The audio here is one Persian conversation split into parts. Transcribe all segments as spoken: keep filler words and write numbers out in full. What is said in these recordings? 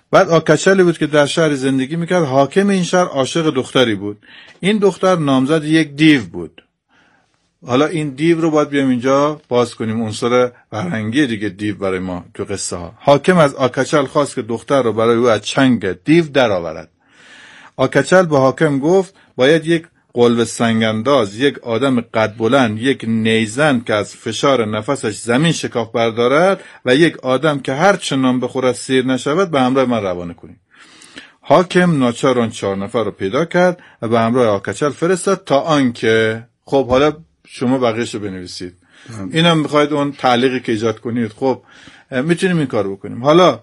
بعد آکچلی بود که در شهر زندگی میکرد. حاکم این شهر عاشق دختری بود. این دختر نامزد یک دیو بود. حالا این دیو رو باید بیام اینجا باز کنیم، عنصر فرهنگی دیگه دیو برای ما تو قصه ها. حاکم از آکچل خواست که دختر رو برای او از چنگ دیو در آورد. آکچل به حاکم گفت باید یک قلب سنگانداز، یک آدم قد بلند، یک نیزن که از فشار نفسش زمین شکاف بردارد و یک آدم که هر چنان بخورد سیر نشود به همراه من روانه کنید. حاکم ناچار آن چهار نفر رو پیدا کرد و به همراه آکچل فرستاد تا آنکه خب حالا شما بقیه‌اش رو بنویسید. اینم میخواید اون تعلیقی که ایجاد کنید. خب میتونیم این کار بکنیم. حالا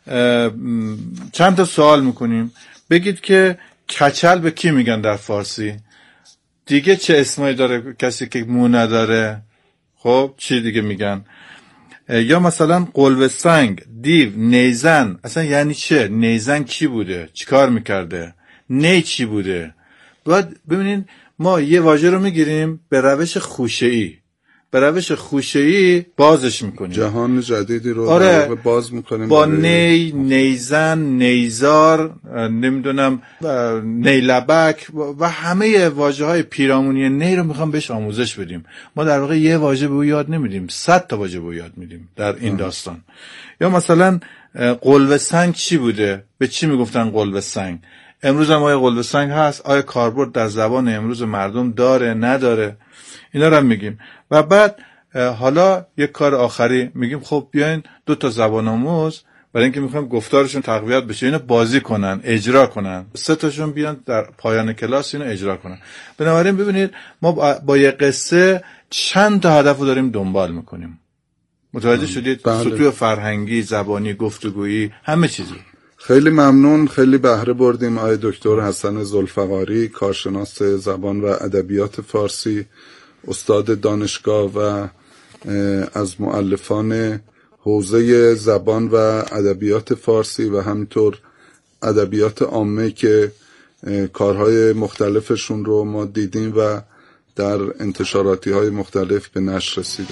چند تا سوال میکنیم. بگید که کچل به کی میگن در فارسی؟ دیگه چه اسمایی داره کسی که مو نداره؟ خب چی دیگه میگن؟ یا مثلا قلب سنگ، دیو، نیزن، اصلا یعنی چه؟ نیزن کی بوده؟ چیکار میکرده؟ نی چی بوده؟ باید ببینین ما یه واژه رو میگیریم به روش خوشه‌ای، به روش خوشه‌ای بازش میکنیم، جهان جدیدی رو آره باز میکنیم با نی، نیزن، نیزار، نمیدونم نیلبک و همه واژه‌های پیرامونی نی رو میخوام بهش آموزش بدیم. ما در واقع یه واژه به او یاد نمیدیم، صد تا واژه به او یاد میدیم در این داستان. یا مثلا قلب سنگ چی بوده؟ به چی میگفتن قلب سنگ؟ امروز هم آیا قلب سنگ هست؟ آیا کاربرد در زبان امروز مردم داره نداره؟ اینا رو هم میگیم. و بعد حالا یک کار آخری میگیم خب بیاین دو تا زبان آموز برای اینکه میخوایم گفتارشون تقویت بشه اینو بازی کنن، اجرا کنن، سه تاشون بیان در پایان کلاس اینو اجرا کنن. بنابراین ببینید ما با یه قصه چند تا هدف رو داریم دنبال میکنیم. متوجه شدید؟ بله. سطوح فرهنگی، زبانی، گفتگویی، همه چیزی. خیلی ممنون، خیلی بهره بردیم. آقای دکتر حسن ذوالفقاری، کارشناس زبان و ادبیات فارسی، استاد دانشگاه و از مؤلفان حوزه زبان و ادبیات فارسی و همینطور ادبیات عامه که کارهای مختلفشون رو ما دیدیم و در انتشاراتی های مختلف به نشر رسیده.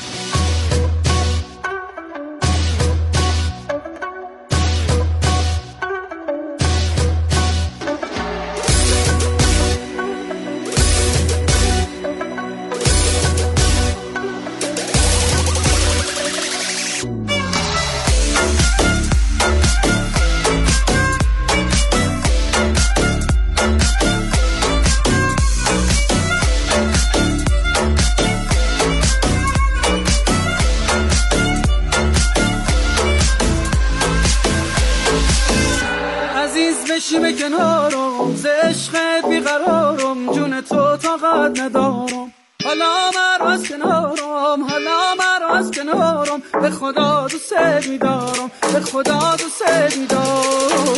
بشی کنارم، ز عشقت بیقرارم، جون تو طاقت ندارم. حالا مرو از کنارم، حالا مرو از کنارم، به خدا دوست می‌دارم، به خدا دوست می‌دارم.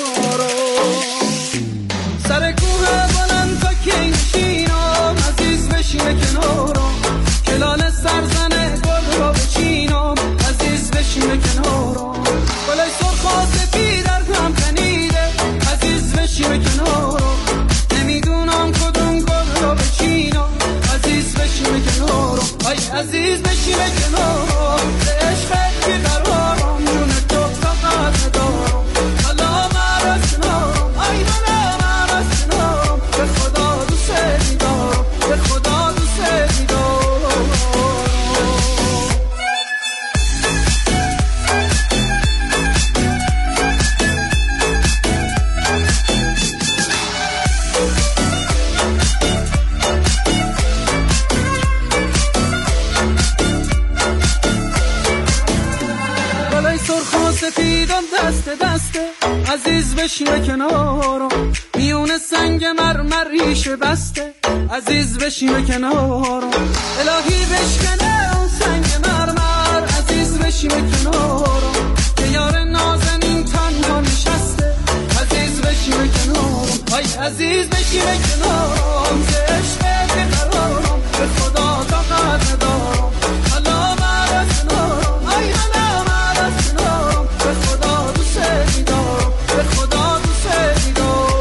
سر کوه بلند تا که نشینم، عزیز بشی کنارم، کلال سرزنه گل رو بچینم، عزیز بشی کنارم. گلای سرخ و سفید در هم تنیده، عزیز بشی کنارم، نمیدونم کدوم گل رو بچینم، عزیز بشی کنارم. آی عزیز بشی کنارم، به عشقت بیقرارم، جون تو طاقت ندارم. حالا مرا از کنارم، آی حالا مرا از کنارم، به خدا دوست می‌دارم، به خدا دوست می‌دارم. سفیدم دست دسته، عزیز بشین کنارم، میون سنگ مرمر ریشه بسته، عزیز بشین کنارم. الهی بشکنه اون سنگ مرمر، عزیز بشین کنارم، که یار نازنین تنها نشسته، عزیز بشین کنارم. آی عزیز بشین کنارم، ز عشق بیقرارم، به خدا طاقت ندارم. حالا مرا از کنارم، آی حالا مرا از کنارم، به خدا دوست می‌دارم، به خدا دوست می‌دارم.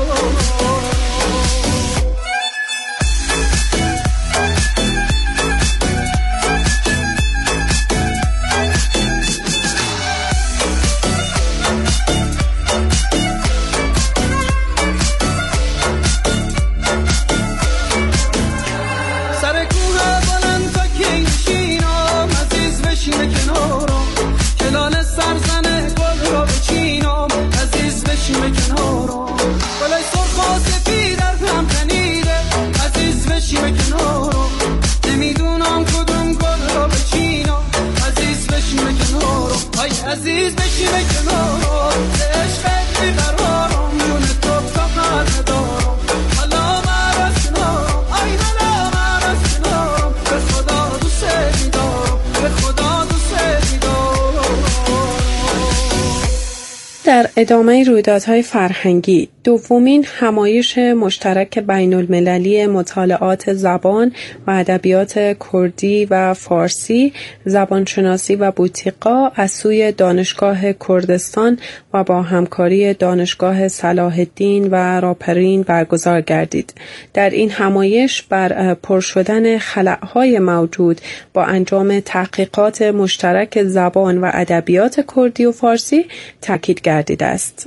در ادامه رویدادهای فرهنگی، دومین همایش مشترک بین المللی مطالعات زبان و ادبیات کردی و فارسی، زبانشناسی و بوتیقا از سوی دانشگاه کردستان و با همکاری دانشگاه صلاح الدین و راپرین برگزار گردید. در این همایش بر پر شدن خلأهای موجود با انجام تحقیقات مشترک زبان و ادبیات کردی و فارسی تاکید گردیده است.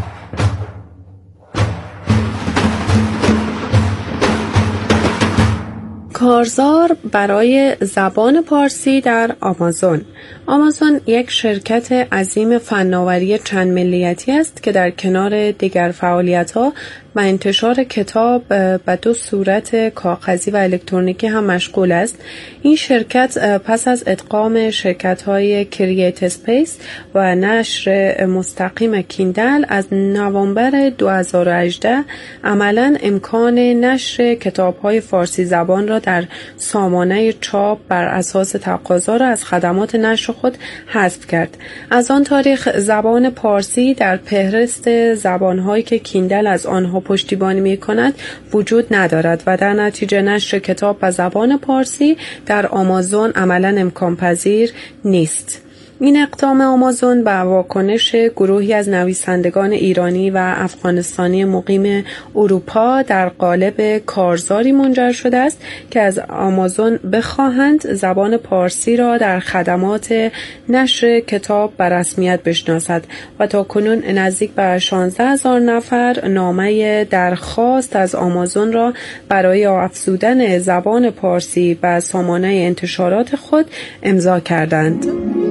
کارزار برای زبان پارسی در آمازون. آمازون یک شرکت عظیم فناوری چند ملیتی است که در کنار دیگر فعالیت‌ها و انتشار کتاب به دو صورت کاغذی و الکترونیکی هم مشغول است. این شرکت پس از ادغام شرکت‌های کرییت اسپیس و نشر مستقیم کیندل از نوامبر دو هزار و هجده عملاً امکان نشر کتاب‌های فارسی زبان را در سامانه چاپ بر اساس تقاضا را از خدمات نشر خود حذف کرد. از آن تاریخ زبان پارسی در فهرست زبان‌هایی که کیندل از آنها پشتیبانی می‌کند وجود ندارد و در نتیجه نشر کتاب به زبان پارسی در آمازون عملاً امکان پذیر نیست. این اقدام آمازون به واکنش گروهی از نویسندگان ایرانی و افغانستانی مقیم اروپا در قالب کارزاری منجر شده است که از آمازون بخواهند زبان پارسی را در خدمات نشر کتاب به رسمیت بشناسد و تا کنون نزدیک به شانزده هزار نفر نامه درخواست از آمازون را برای افزودن زبان پارسی به سامانه انتشارات خود امضا کردند.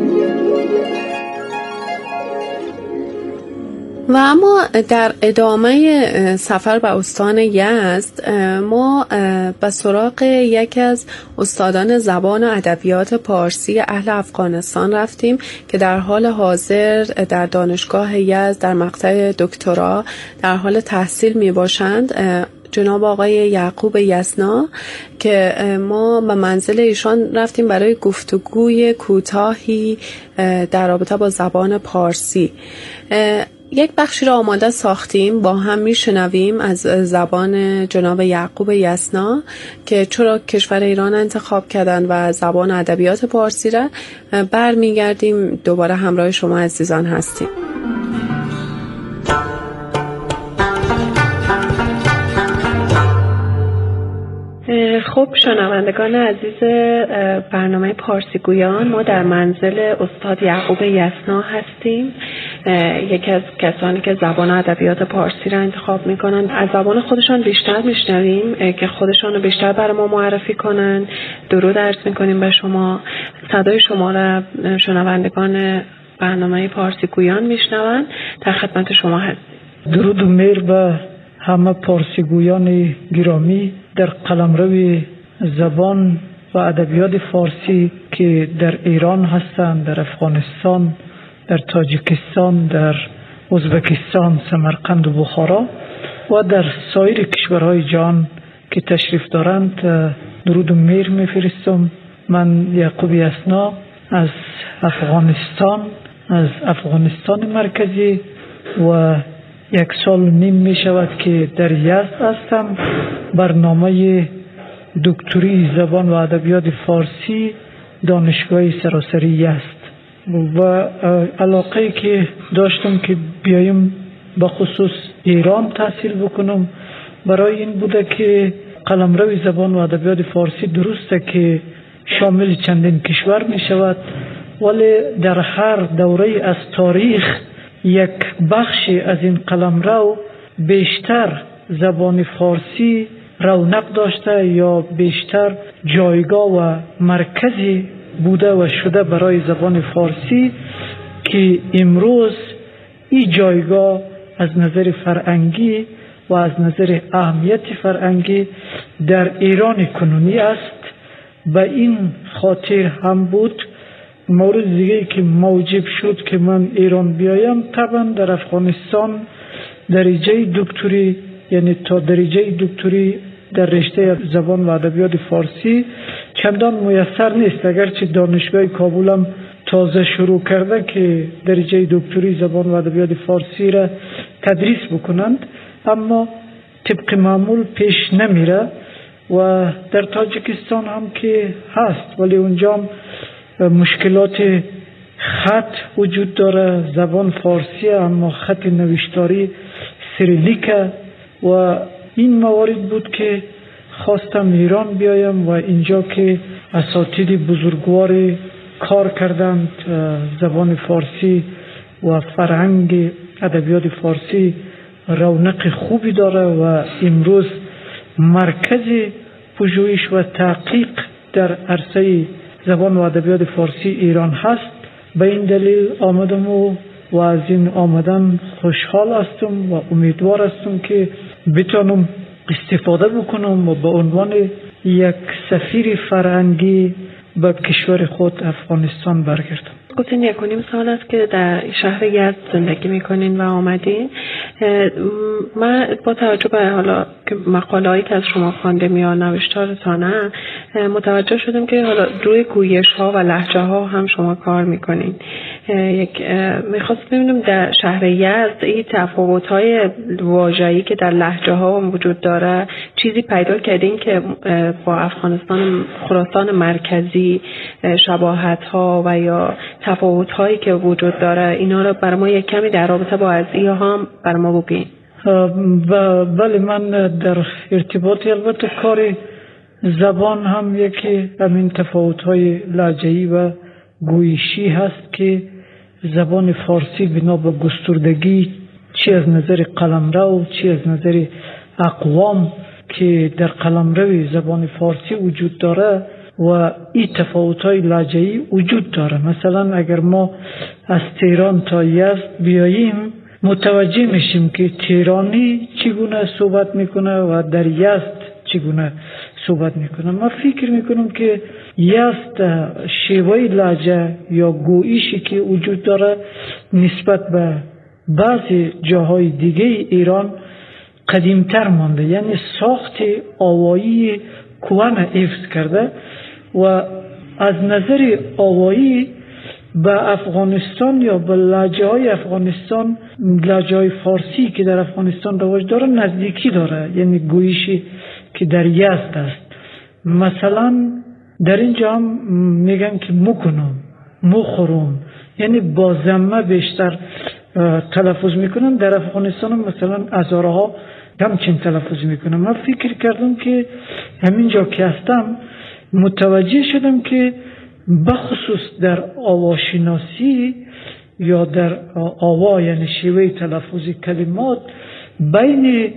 و اما در ادامه سفر به استان یزد ما به سراغ یکی از استادان زبان و ادبیات پارسی اهل افغانستان رفتیم که در حال حاضر در دانشگاه یزد در مقطع دکترا در حال تحصیل می باشند، جناب آقای یعقوب یسنا، که ما به منزل ایشان رفتیم برای گفتگوی کوتاهی در رابطه با زبان پارسی. یک بخشی را آماده ساختیم، با هم میشنویم از زبان جناب یعقوب یسنا که چرا کشور ایران انتخاب کردن و زبان ادبیات پارسی را. برمیگردیم دوباره همراه شما عزیزان هستیم. خب شنوندگان عزیز برنامه پارسی گویان، ما در منزل استاد یعقوب یسنا هستیم، یکی از کسانی که زبان ادبیات پارسی را انتخاب میکنن. از زبان خودشان بیشتر میشنویم که خودشان رو بیشتر برای ما معرفی کنن. درود عرض میکنیم به شما. صدای شما را شنوندگان برنامه پارسی گویان میشنون. در خدمت شما هستیم. درود و مهر به همه پارسی گویان گرامی در قلمرو زبان و ادبیات فارسی که در ایران هستند، در افغانستان، در تاجیکستان، در ازبکستان، سمرقند و بخارا و در سایر کشورهای جهان که تشریف دارند درود و مهر میفرستم. من یعقوب یسنا از افغانستان، از افغانستان مرکزی و یک سال نیم می شود که در یزد هستم. برنامه دکتری زبان و ادبیات فارسی دانشگاه سراسری یزد و علاقه که داشتم که بیایم به خصوص ایران تحصیل بکنم برای این بوده که قلمرو زبان و ادبیات فارسی درسته که شامل چندین کشور می شود، ولی در هر دوره از تاریخ یک بخشی از این قلمرو بیشتر زبان فارسی رونق داشته یا بیشتر جایگاه و مرکزی بوده و شده برای زبان فارسی که امروز این جایگاه از نظر فرهنگی و از نظر اهمیت فرهنگی در ایران کنونی است. به این خاطر هم بود مورد دیگه که موجب شد که من ایران بیایم، طبعا در افغانستان درجه دکتری، یعنی تا درجه دکتری در رشته زبان و ادبیات فارسی چندان میسر نیست، اگرچه دانشگاه کابل هم تازه شروع کرده که درجه دکتری زبان و ادبیات فارسی را تدریس بکنند، اما طبق معمول پیش نمیره و در تاجیکستان هم که هست، ولی اونجا هم مشکلات خط وجود داره. زبان فارسی اما خط نوشتاری سریلیکه و این موارد بود که خواستم ایران بیایم و اینجا که اساتید بزرگوار کار کردند. زبان فارسی و فرهنگ ادبیات فارسی رونق خوبی داره و امروز مرکز پژوهش و تحقیق در عرصه زبان و ادبیات فارسی ایران هست. به این دلیل آمدم و, و از این آمدن خوشحال هستم و امیدوار هستم که بتونم استفاده بکنم و به عنوان یک سفیر فرهنگی به کشور خود افغانستان برگردم. گفتین یک و نیم سال است که در شهر یزد زندگی میکنین و آمدین. من با توجه به حالا که مقاله هایی که از شما خوانده یا نوشتارتانه متوجه شدم که حالا روی گویش ها و لهجه ها هم شما کار میکنین. یک میخواست ببینم در شهر یزد این تفاوت های واژه‌ای که در لهجه ها وجود داره چیزی پیدا کردین که با افغانستان خراسان مرکزی شباهت ها و یا تفاوت هایی که وجود داره اینا رو برای ما یک کمی در رابطه با ازیا هم برای ما بگین. بله، من در ارتباط البته کار زبان هم یکی همین تفاوت های لهجه‌ای و گویشی هست که زبان فارسی بنا به گستردگی چی از نظر قلمرو چی از نظر اقوام که در قلمرو زبان فارسی وجود داره و این تفاوت‌های لهجه‌ای وجود داره. مثلا اگر ما از تهران تا یزد بیاییم متوجه میشیم که تهرانی چگونه صحبت میکنه و در یزد چگونه صحبت میکنه. من فکر میکنم که یزد شیوه لهجه یا گویشی که وجود داره نسبت به بعضی جاهای دیگه ایران قدیمتر مانده، یعنی ساخت آوایی کوان حفظ کرده و از نظر آوایی به افغانستان یا به لهجه های افغانستان، لهجه های فارسی که در افغانستان رواج داره نزدیکی داره، یعنی گویشی که در یزد است. مثلا در اینجا هم میگن که مکنم مخورم، یعنی با ضمه بیشتر تلفظ میکنن. در افغانستان هم مثلا ازاره ها همچین تلفظ میکنن. من فکر کردم که همینجا که هستم متوجه شدم که بخصوص در آواشناسی یا در آوا یعنی شیوه تلفظ کلمات بین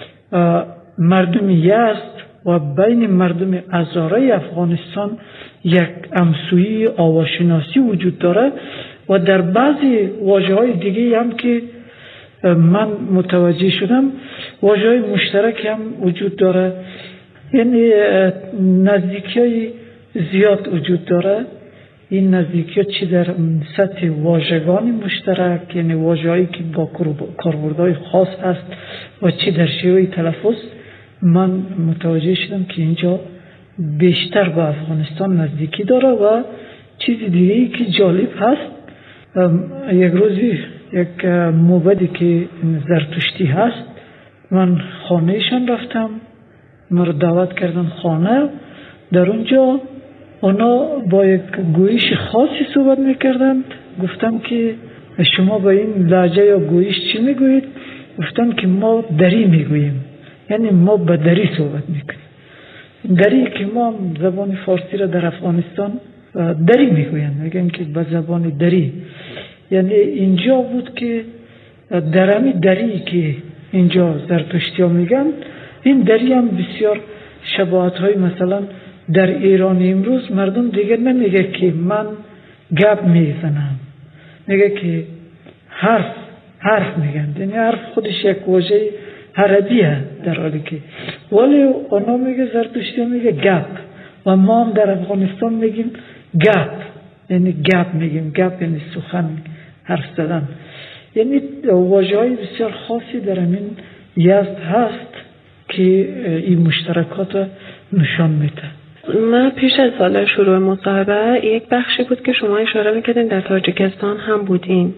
مردم یزد و بین مردم ازاره افغانستان یک همسویی آواشناسی وجود داره و در بعضی واژه‌های دیگه هم که من متوجه شدم واژه‌های مشترک هم وجود داره، یعنی نزدیکی‌های زیاد وجود داره. این نزدیکی‌ها چی در سطح واژگان مشترک، یعنی واژه‌هایی که با کاربردهای خاص هست و چی در شیوه تلفظ، من متوجه شدم که اینجا بیشتر به افغانستان نزدیکی داره. و چیز دیگه‌ای که جالب هست، یک روزی یک موبدی که زرتشتی هست، من خانهشان رفتم، من رو دعوت کردن خانه. در اونجا اونا با یک گویش خاصی صحبت میکردند. گفتم که شما با این لهجه یا گویش چی میگویید؟ گفتم که ما دری میگوییم، یعنی ما به دری صحبت میکنیم. دری که ما زبان فارسی را در افغانستان دری میگویند، میگن که به زبان دری. یعنی اینجا بود که در همی دری که اینجا زرتشتی ها میگن، این دری هم بسیار شباهت های مثلا در ایران امروز مردم دیگر نمیگه که من گپ میزنم، میگه که حرف حرف میگن، یعنی حرف خودش یک واژه عربیه در حالی که، ولی اونا میگه زرتشتی ها میگه گپ و ما هم در افغانستان میگیم گپ، یعنی گپ میگیم، گپ یعنی سخن، حرف زدن. یعنی واژه های بسیار خاصی در همین یزد هست که این مشترکات نشان میده. من پیش از سال شروع مصاحبه یک بخشی بود که شما اشاره میکردین در تاجیکستان هم بودین.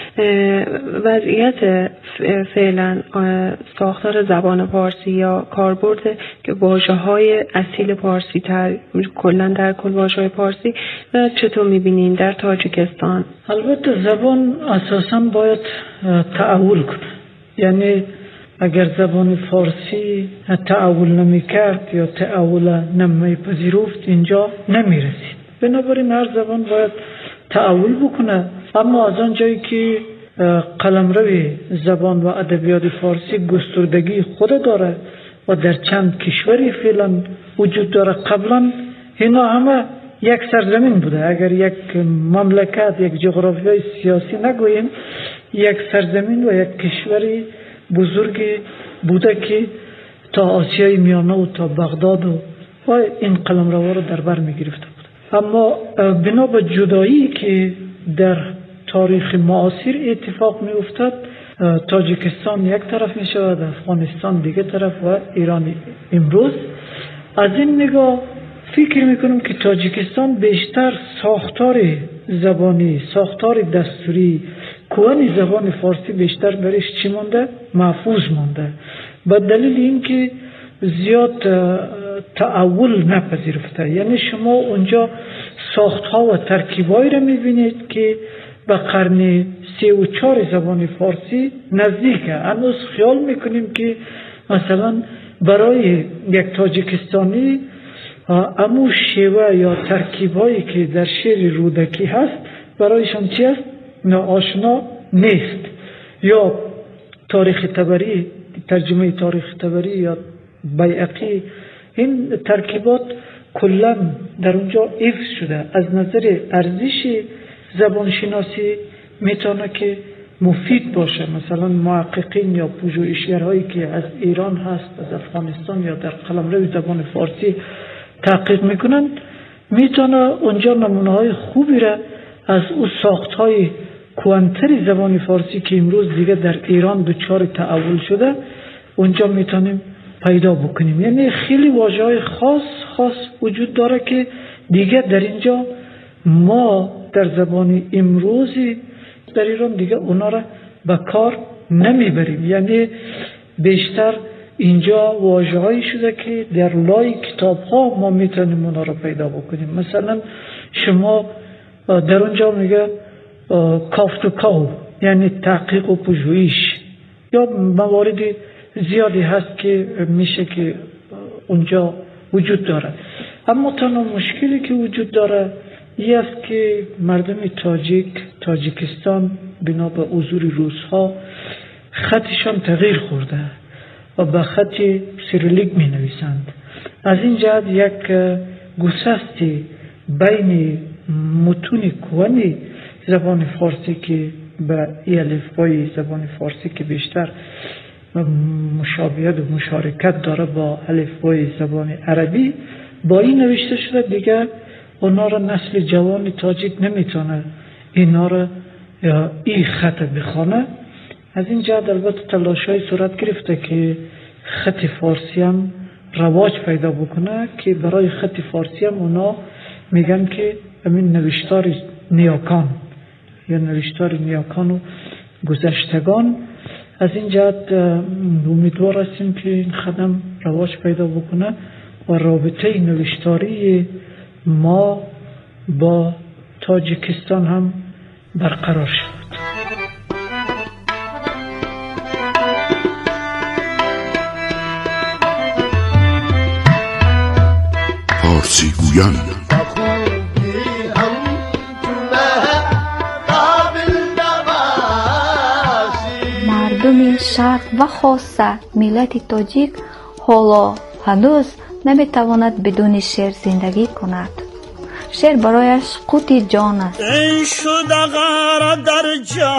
وضعیت فعلا ساختار زبان پارسی یا کاربرد که واژه‌های اصیل پارسی تر کلا در کل واژه‌های پارسی چطور میبینین در تاجیکستان؟ البته زبان اساساً باید تعامل کنه، یعنی اگر زبان فارسی تعامل نمی کرد یا تعامل نمی پذیرفت اینجا نمی رسید. بنابراین هر زبان باید تعامل بکنه، اما از آن جایی که قلمرو زبان و ادبیات فارسی گستردگی خود داره و در چند کشوری فعلا وجود داره، قبلا اینا همه یک سرزمین بوده. اگر یک مملکت، یک جغرافیای سیاسی نگوییم، یک سرزمین و یک کشوری بزرگ بوده که تا آسیای میانه و تا بغداد و, و این قلمروها رو در بر می گرفته بود. اما بنا به جدایی که در تاریخ معاصر اتفاق می افتد، تاجیکستان یک طرف می شود، افغانستان دیگه طرف و ایران امروز. از این نگاه فکر می کنم که تاجیکستان بیشتر ساختار زبانی، ساختار دستوری کوانی زبان فارسی بیشتر برش چی مونده؟ محفوظ مونده، به دلیل اینکه زیاد تعامل نپذیرفته. یعنی شما اونجا ساختها و ترکیبایی را میبینید که به قرن سی و چهار زبان فارسی نزدیکه. هنوز خیال میکنیم که مثلا برای یک تاجیکستانی امو شیوه یا ترکیبایی که در شعر رودکی هست برایشان چی است؟ ناآشنا نیست. یا تاریخ تبری، ترجمه تاریخ تبری یا بیعقی، این ترکیبات کلا در اونجا حفظ شده. از نظر ارزش زبانشناسی میتونه که مفید باشه. مثلا محققین یا پژوهشگرهایی که از ایران هست، از افغانستان یا در قلمرو زبان فارسی تحقیق میکنن، میتونه اونجا نمونه های خوبی را از اون ساختهای کوانتری زبان فارسی که امروز دیگه در ایران دچار تعامل شده اونجا میتونیم پیدا بکنیم. یعنی خیلی واژه‌های خاص خاص وجود داره که دیگه در اینجا ما در زبان امروزی در ایران دیگه اونا را به کار نمیبریم. یعنی بیشتر اینجا واژه‌هایی شده که در لای کتاب‌ها ما میتونیم اونا را پیدا بکنیم. مثلا شما در اونجا میگه کاف تو کاف، یعنی تحقیق و پژوهش، یا موارد زیادی هست که میشه که اونجا وجود داره. اما تنها مشکلی که وجود داره این است که مردم تاجیک تاجیکستان بنا به حضور روس‌ها خطشان تغییر خورده و به خط سیریلیک می نویسند. از این جهت یک گسستی بین متون کوانی زبان فارسی که به الفبای زبان فارسی که بیشتر مشابهت و مشارکت داره با الفبای زبان عربی با این نوشته شده، دیگر اونا را نسل جوان تاجیک نمیتونه اینا را این خط بخونه. از این جهت البته تلاش‌های صورت گرفته که خط فارسی هم رواج پیدا بکنه، که برای خط فارسی هم اونا میگن که همین نوشتار نیاکان یا نوشتار نیاکان و گذشتگان. از این جهت امیدوار هستیم که این خدم رواج پیدا بکنه و رابطه نوشتاری ما با تاجیکستان هم برقرار شد. پارسی گویان مردم شرق و خاصه ملت تاجیک حالا هنوز نمیتواند بدون شعر زندگی کند. شعر برایش قوت جان است. ای شد غرق در جان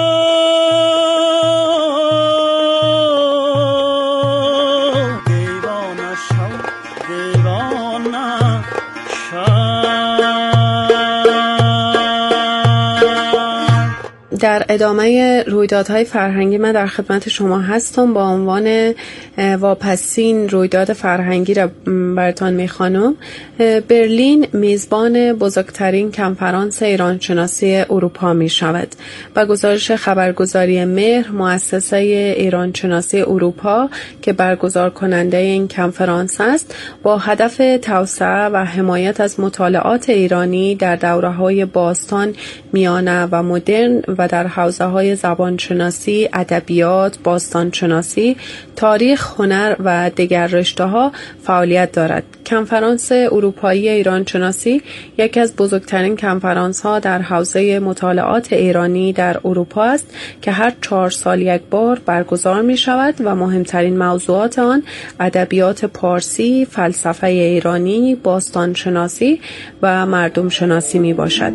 دیوانه شو دیوانه شو. در ادامه رویدادهای فرهنگی من در خدمت شما هستم. با عنوان واپسین رویداد فرهنگی را براتان میخوانم. برلین میزبان بزرگترین کنفرانس ایرانشناسی اروپا می شود. با گزارش خبرگزاری مهر، مؤسسه ایرانشناسی اروپا که برگزار کننده این کنفرانس است، با هدف توسعه و حمایت از مطالعات ایرانی در دوره‌های باستان، میانه و مدرن و در حوزه‌های زبانشناسی، ادبیات، باستانشناسی، تاریخ، هنر و دیگر رشته‌ها فعالیت دارد. کنفرانس اروپایی ایرانشناسی یکی از بزرگترین کنفرانس‌ها در حوزه مطالعات ایرانی در اروپا است که هر چهار سال یک بار برگزار می‌شود و مهمترین موضوعات آن ادبیات پارسی، فلسفه ایرانی، باستانشناسی و مردم شناسی میباشد.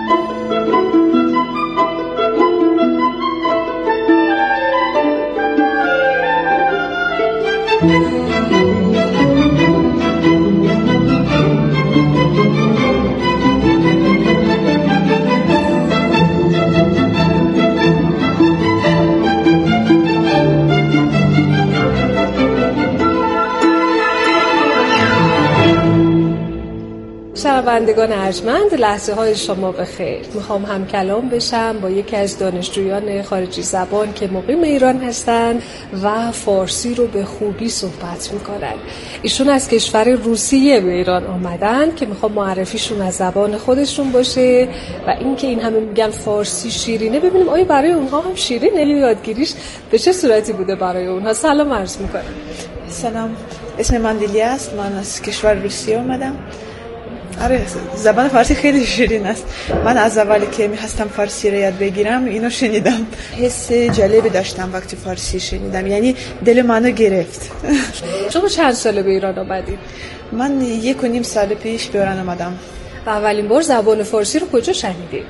شنوندگان ارجمند، لحظه های شما بخیر. میخوام هم کلام بشم با یکی از دانشجویان خارجی زبان که مقیم ایران هستند و فارسی رو به خوبی صحبت میکنن. ایشون از کشور روسیه به ایران آمدن که میخوام معرفیشون از زبان خودشون باشه و اینکه این همه میگن فارسی شیرینه، ببینیم آیا برای اونها هم شیرینه؟ یادگیریش به چه صورتی بوده برای اونها؟ سلام عرض میکنم. سلام، اسم من لیلیا است. من از کشور روسیه اومدم. آره، زبان فارسی خیلی شیرین است. من از اولی که می‌خواستم فارسی را یاد بگیرم اینو شنیدم، حس جالبی داشتم وقتی فارسی شنیدم، یعنی دل منو گرفت. شما چند ساله به ایران آمدید؟ من یک و نیم سال پیش به ایران آمدم. و اولین بار زبان فارسی رو کجا شنیدید؟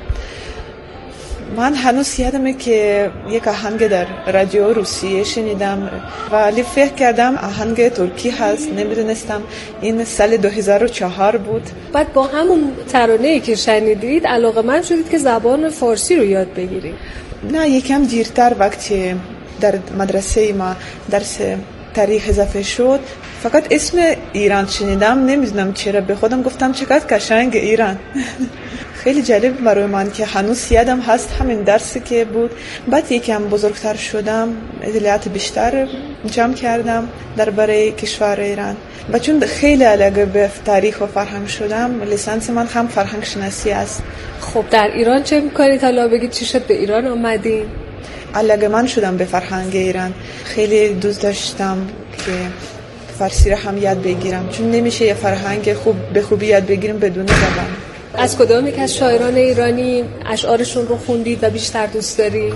من هنوز یادمه که یک آهنگ در رادیو روسیه شنیدم ولی فکر کردم آهنگ ترکی هست، نمیدونستم. این سال دو هزار و چهار بود. بعد با همون ترانه‌ای که شنیدید علاقه‌مند شدید که زبان فارسی رو یاد بگیرید؟ نه، یکم دیرتر وقتی در مدرسه ما درس تاریخ اضافه شد فقط اسم ایران شنیدم، نمیدونم چرا به خودم گفتم چقدر قشنگ ایران. خیلی جالب برای من که هنوز یادم هست همین درسی که بود. بعد یکم بزرگتر شدم، اطلاعات بیشتر جمع کردم درباره کشور ایران و چون خیلی علاقه به تاریخ و فرهنگ شدم، لیسانس من هم فرهنگ شناسی است. خب در ایران چه میکنید؟ حالا بگید چی شد به ایران آمدین؟ علاقه من شدم به فرهنگ ایران. خیلی دوست داشتم که فارسی را هم یاد بگیرم، چون نمیشه یه فرهنگ خوب به خوبی یاد بگیریم بدون زبان. از کدام یک از شاعران ایرانی اشعارشون رو خوندید و بیشتر دوست دارید؟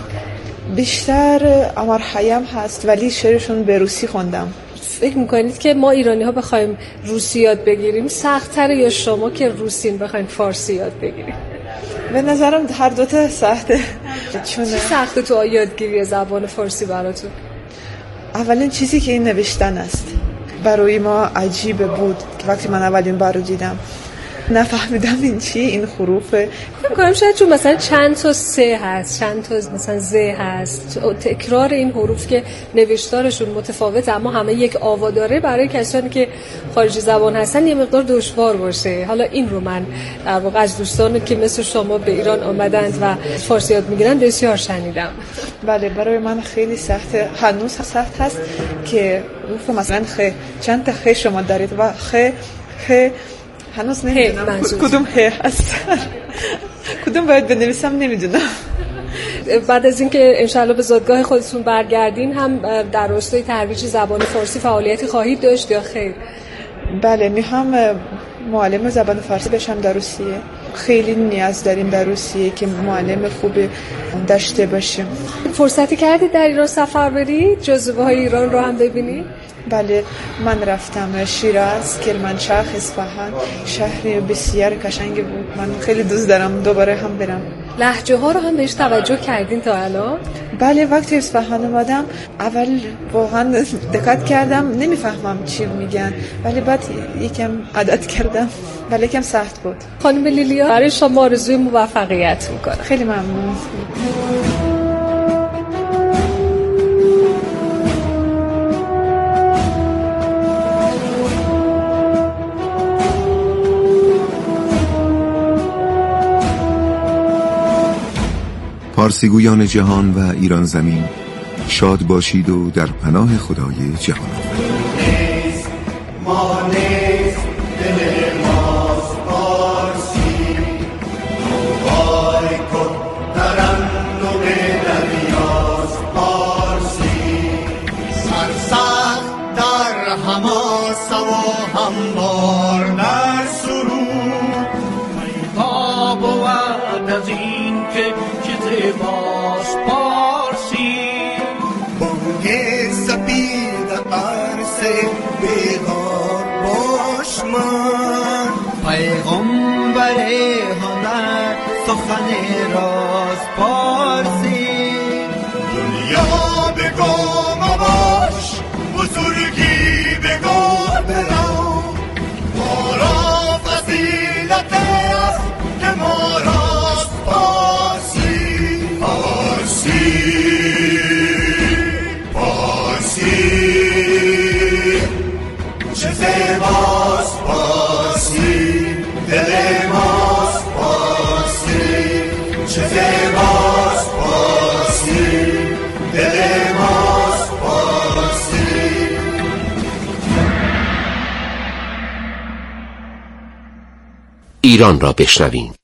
بیشتر عمر خیام هست ولی شعرشون به روسی خوندم. فکر میکنید که ما ایرانی ها بخوایم روسی یاد بگیریم سخت‌تره یا شما که روسین بخواید فارسی یاد بگیریم؟ به نظرم هر دوتا سخته. چون چی سخته تو یادگیری زبان فارسی براتون؟ اولین چیزی که این نوشتن است. برای ما عجیب بود که وقتی من اولین بار رو دیدم نفهمیدم این چی، این حروفه. فکر کنم شاید چون مثلا چند تا سه هست، چند تا مثلا ز هست، تکرار این حروف که نوشتارشون متفاوته اما همه یک آوا داره، برای کسانی که خارجی زبان هستن یه مقدار دشوار باشه. حالا این رو من در واقع از دوستان که مثل شما به ایران آمدند و فارسی یاد میگیرن بسیار شنیدم. بله، برای من خیلی سخته، هنوز سخت هست که حروف مثلا خ، چند تا خ شما دارید و خ خ هنوز نمیدونم کدوم ه هست. کدوم باید بنویسم نمیدونم. بعد از اینکه انشالله به زادگاه خودتون برگردین هم در راستای ترویج زبان فارسی فعالیتی خواهید داشت یا خیر؟ بله، میخوام معلم زبان فارسی بشم در روسیه. خیلی نیاز داریم در روسیه که معلم خوب داشته باشیم. فرصتی کردید در ایران سفر برید؟ جاذبه های ایران رو هم ببینید؟ بله من رفتم شیراز، کرمانشاه، اصفهان. شهری بسیار قشنگ بود. من خیلی دوست دارم دوباره هم برم. لهجه ها رو هم بهش توجه کردین تا الان؟ بله وقتی اصفهان اومدم اول واقعا دقت کردم نمیفهمم چی میگن، ولی بعد یکم عادت کردم. ولی یکم سخت بود. خانم لیلیا برای شما آرزوی موفقیت میکنم. خیلی ممنون. پارسیگویان جهان و ایران زمین، شاد باشید و در پناه خدای جهان نیست ما نیست دل ماست پارسی، وای کن ترنم دریاست پارسی، سرسخت در حماسه و هموار در سرود، پیدا بود از این که زیباست پارسی، بانگ سپید عرصه بیدار باش من، پیغمبر هنر سخن راست پارسی، دنیا بگو مباش بزرگی بگو برو، ما را فضیلت است که ما راست پارسی، پارسی چه زیباست پارسی، دل ماست پارسی، چه زیباست پارسی، دل ماست پارسی. ایران را بشنویم.